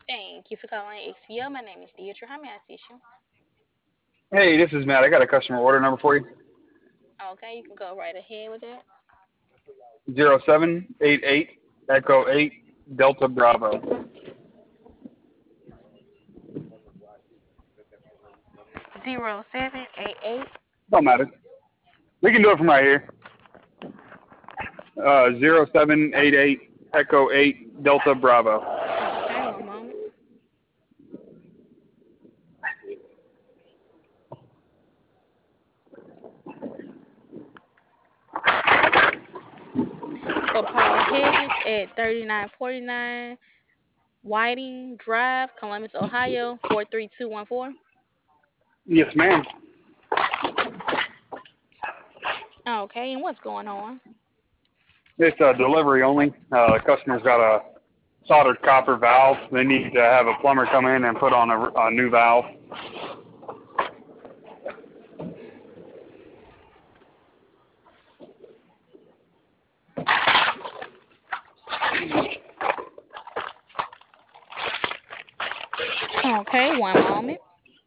Thank you for calling XPO. My name is Deidre. How may I assist you? Hey, this is Matt. I got a customer order number for you. Okay, you can go right ahead with it. 0788 Echo 8 Delta Bravo. 0788. Don't matter. We can do it from right here. 0788 Echo 8 Delta Bravo. Okay, one moment. For Paul Hedges at 3949 Whiting Drive, Columbus, Ohio 43214. Yes, ma'am. Okay, and what's going on? It's delivery only. Customer's got a soldered copper valve. They need to have a plumber come in and put on a new valve. Okay, one moment.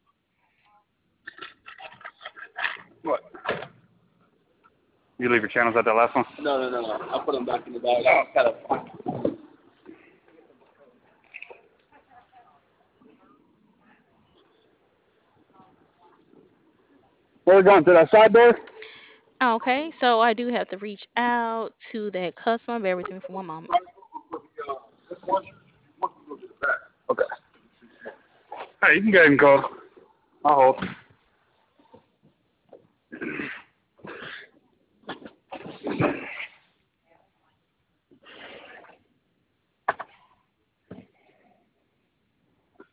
What? You leave your channels at that last one? No, no, no, no. I put them back in the bag. I got a We're going to that side door? Okay, so I do have to reach out to that customer. Bear with me for one moment. Okay. Hey, you can go ahead and call. I'll hold.